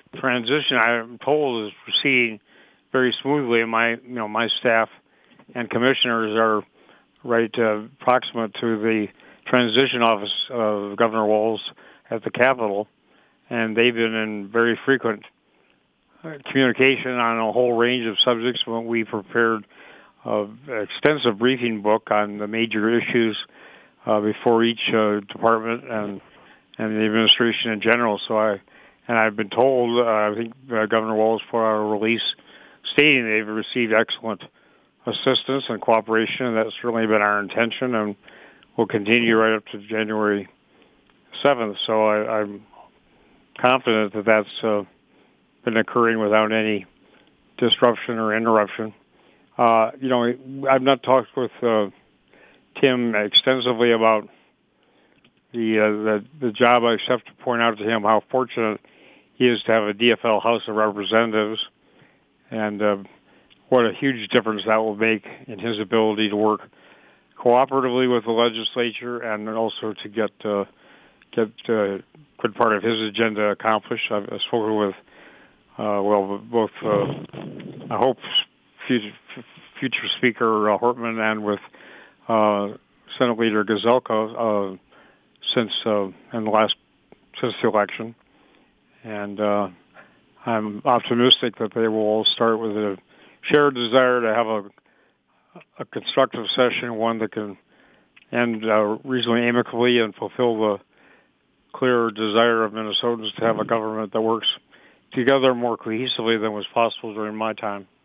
transition, I'm told, is proceeding very smoothly, and my staff and commissioners are right proximate to the transition office of Governor Walz at the Capitol, and they've been in very frequent communication on a whole range of subjects. When we prepared an extensive briefing book on the major issues before each department and the administration in general. I've been told, I think Governor Walz put out a release stating they've received excellent assistance and cooperation, and that's certainly been our intention, and will continue right up to January 7th. So I'm confident that that's been occurring without any disruption or interruption. I've not talked with Tim extensively about the job, except to point out to him how fortunate he is to have a DFL House of Representatives, and what a huge difference that will make in his ability to work cooperatively with the legislature and also to get a good part of his agenda accomplished. I've spoken with both I hope future Speaker Hortman and with Senate Leader Gazelka since the election, and I'm optimistic that they will all start with a shared desire to have a constructive session, one that can end reasonably amicably and fulfill the clear desire of Minnesotans to have a government that works together more cohesively than was possible during my time.